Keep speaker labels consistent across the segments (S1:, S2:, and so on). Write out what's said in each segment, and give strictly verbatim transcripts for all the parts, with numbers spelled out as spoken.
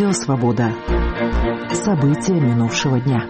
S1: Радио Свобода. События минувшего дня.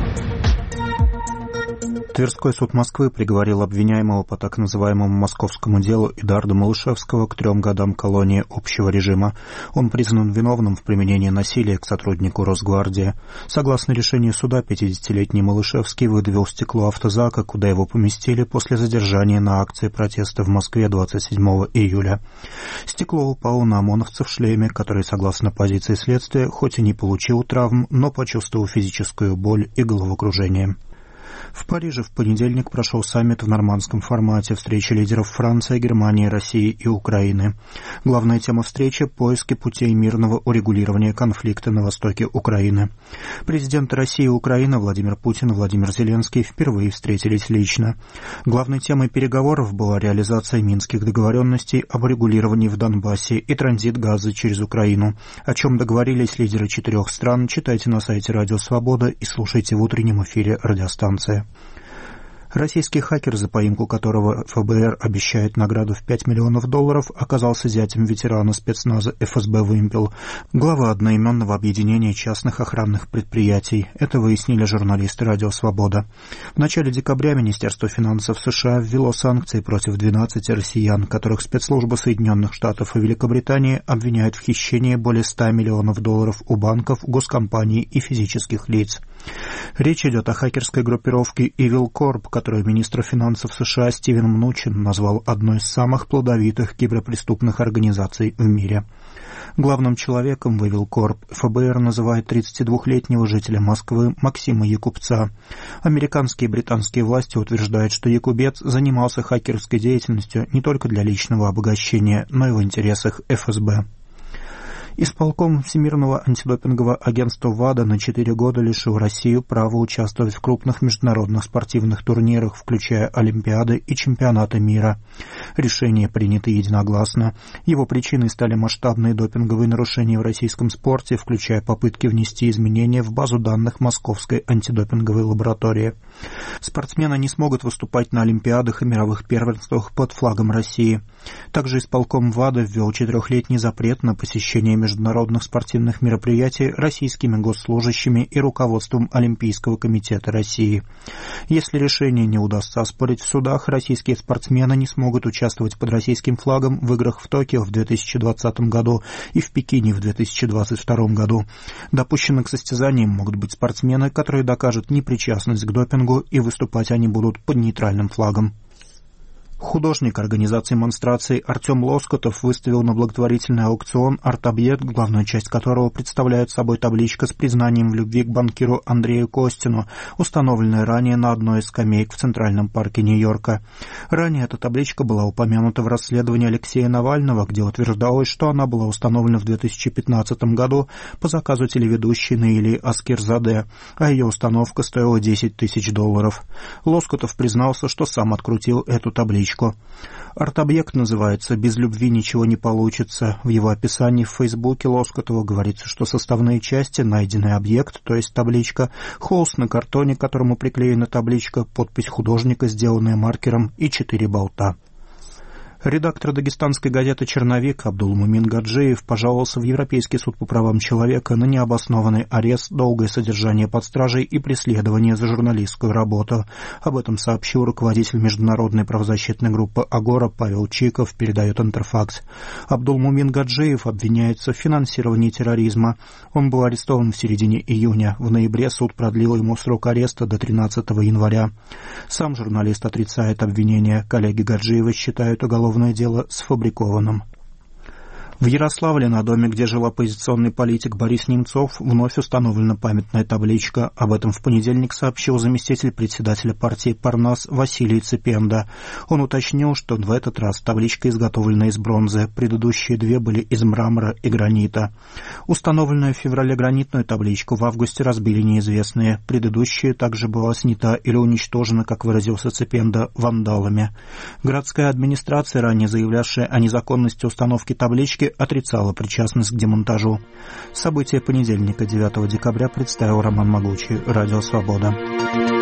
S2: Тверской суд Москвы приговорил обвиняемого по так называемому московскому делу Эдарда Малышевского к трем годам колонии общего режима. Он признан виновным в применении насилия к сотруднику Росгвардии. Согласно решению суда, пятидесятилетний Малышевский выдавил стекло автозака, куда его поместили после задержания на акции протеста в Москве двадцать седьмого июля. Стекло упало на ОМОНовца в шлеме, который, согласно позиции следствия, хоть и не получил травм, но почувствовал физическую боль и головокружение. В Париже в понедельник прошел саммит в нормандском формате встречи лидеров Франции, Германии, России и Украины. Главная тема встречи – поиски путей мирного урегулирования конфликта на востоке Украины. Президенты России и Украины Владимир Путин и Владимир Зеленский впервые встретились лично. Главной темой переговоров была реализация минских договоренностей об урегулировании в Донбассе и транзит газа через Украину. О чем договорились лидеры четырех стран, читайте на сайте Радио Свобода и слушайте в утреннем эфире радиостанции. Российский хакер, за поимку которого эф бэ эр обещает награду в пять миллионов долларов, оказался зятем ветерана спецназа эф эс бэ «Вымпел», глава одноименного объединения частных охранных предприятий. Это выяснили журналисты «Радио Свобода». В начале декабря Министерство финансов США ввело санкции против двенадцати россиян, которых спецслужбы Соединенных Штатов и Великобритании обвиняют в хищении более ста миллионов долларов у банков, госкомпаний и физических лиц. Речь идет о хакерской группировке Evil Corp, которую министр финансов США Стивен Мнучин назвал одной из самых плодовитых киберпреступных организаций в мире. Главным человеком в Evil Corp эф бэ эр называет тридцатидвухлетнего жителя Москвы Максима Якубца. Американские и британские власти утверждают, что Якубец занимался хакерской деятельностью не только для личного обогащения, но и в интересах эф эс бэ. Исполком Всемирного антидопингового агентства ВАДА на четыре года лишил Россию права участвовать в крупных международных спортивных турнирах, включая Олимпиады и Чемпионаты мира. Решение принято единогласно. Его причиной стали масштабные допинговые нарушения в российском спорте, включая попытки внести изменения в базу данных Московской антидопинговой лаборатории. Спортсмены не смогут выступать на Олимпиадах и мировых первенствах под флагом России. Также исполком ВАДА ввел четырехлетний запрет на посещение международных спортивных мероприятий российскими госслужащими и руководством Олимпийского комитета России. Если решение не удастся оспорить в судах, российские спортсмены не смогут участвовать под российским флагом в играх в Токио в две тысячи двадцатом году и в Пекине в две тысячи двадцать втором году. Допущены к состязаниям могут быть спортсмены, которые докажут непричастность к допингу, и выступать они будут под нейтральным флагом. Художник организации монстраций Артем Лоскутов выставил на благотворительный аукцион арт-объект, главную часть которого представляет собой табличка с признанием в любви к банкиру Андрею Костину, установленная ранее на одной из скамеек в Центральном парке Нью-Йорка. Ранее эта табличка была упомянута в расследовании Алексея Навального, где утверждалось, что она была установлена в две тысячи пятнадцатом году по заказу телеведущей Наили Аскерзаде, а ее установка стоила десять тысяч долларов. Лоскутов признался, что сам открутил эту табличку. Арт-объект называется «Без любви ничего не получится». В его описании в Фейсбуке Лоскутова говорится, что составные части — найденный объект, то есть табличка, холст на картоне, к которому приклеена табличка, подпись художника, сделанная маркером, и четыре болта. Редактор дагестанской газеты «Черновик» Абдулмумин Гаджиев пожаловался в Европейский суд по правам человека на необоснованный арест, долгое содержание под стражей и преследование за журналистскую работу. Об этом сообщил руководитель международной правозащитной группы «Агора» Павел Чиков, передает Интерфакс. Абдулмумин Гаджиев обвиняется в финансировании терроризма. Он был арестован в середине июня. В ноябре суд продлил ему срок ареста до тринадцатого января. Сам журналист отрицает обвинения. Коллеги Гаджиева считают уголовное дело сфабрикованным. В Ярославле, на доме, где жил оппозиционный политик Борис Немцов, вновь установлена памятная табличка. Об этом в понедельник сообщил заместитель председателя партии «Парнас» Василий Цепенда. Он уточнил, что в этот раз табличка изготовлена из бронзы, предыдущие две были из мрамора и гранита. Установленную в феврале гранитную табличку в августе разбили неизвестные. Предыдущая также была снята или уничтожена, как выразился Цепенда, вандалами. Городская администрация, ранее заявлявшая о незаконности установки таблички, отрицала причастность к демонтажу. События понедельника, девятого декабря, представил Роман Могучий, Радио Свобода.